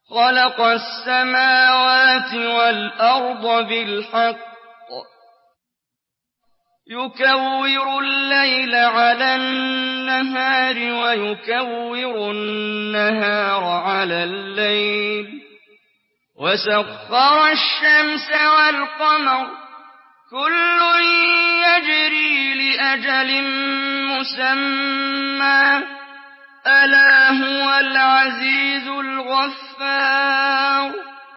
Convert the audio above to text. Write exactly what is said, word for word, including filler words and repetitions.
خَلَقَ السَّمَاوَاتِ وَالْأَرْضَ بِالْحَقِّ يُكَوِّرُ اللَّيْلَ عَلَى النَّهَارِ وَيُكَوِّرُ النَّهَارَ عَلَى اللَّيْلِ وَسَخَّرَ الشَّمْسَ وَالْقَمَرَ كُلٌّ يَجْرِي لِأَجَلٍ مُّسَمًّى ۗ أَلَا هُوَ الْعَزِيزُ الْغَفَّارُ